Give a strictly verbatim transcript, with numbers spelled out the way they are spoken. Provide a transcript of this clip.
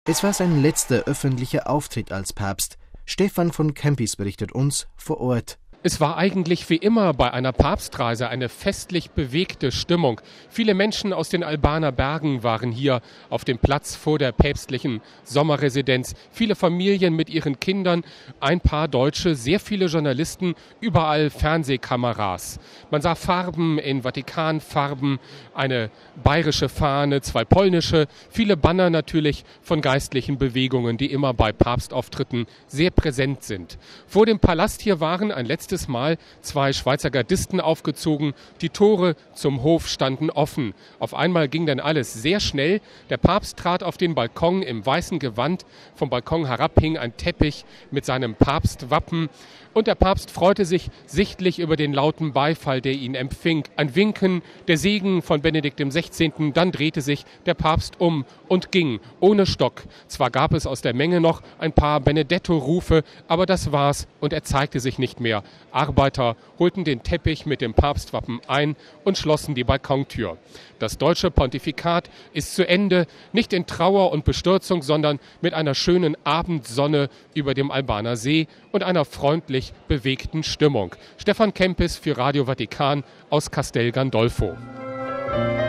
Es war sein letzter öffentlicher Auftritt als Papst. Stefan von Kempis berichtet uns vor Ort. Es war eigentlich wie immer bei einer Papstreise eine festlich bewegte Stimmung. Viele Menschen aus den Albaner Bergen waren hier auf dem Platz vor der päpstlichen Sommerresidenz. Viele Familien mit ihren Kindern, ein paar Deutsche, sehr viele Journalisten, überall Fernsehkameras. Man sah Farben in Vatikanfarben, eine bayerische Fahne, zwei polnische, viele Banner natürlich von geistlichen Bewegungen, die immer bei Papstauftritten sehr präsent sind. Vor dem Palast hier waren ein letztes Mal zwei Schweizer Gardisten aufgezogen. Die Tore zum Hof standen offen. Auf einmal ging dann alles sehr schnell. Der Papst trat auf den Balkon im weißen Gewand. Vom Balkon herab hing ein Teppich mit seinem Papstwappen. Und der Papst freute sich sichtlich über den lauten Beifall, der ihn empfing. Ein Winken, der Segen von Benedikt dem Sechzehnten. Dann drehte sich der Papst um und ging, ohne Stock. Zwar gab es aus der Menge noch ein paar Benedetto-Rufe, aber das war's und er zeigte sich nicht mehr. Arbeiter holten den Teppich mit dem Papstwappen ein und schlossen die Balkontür. Das deutsche Pontifikat ist zu Ende, nicht in Trauer und Bestürzung, sondern mit einer schönen Abendsonne über dem Albaner See und einer freundlich bewegten Stimmung. Stefan Kempis für Radio Vatikan aus Castel Gandolfo.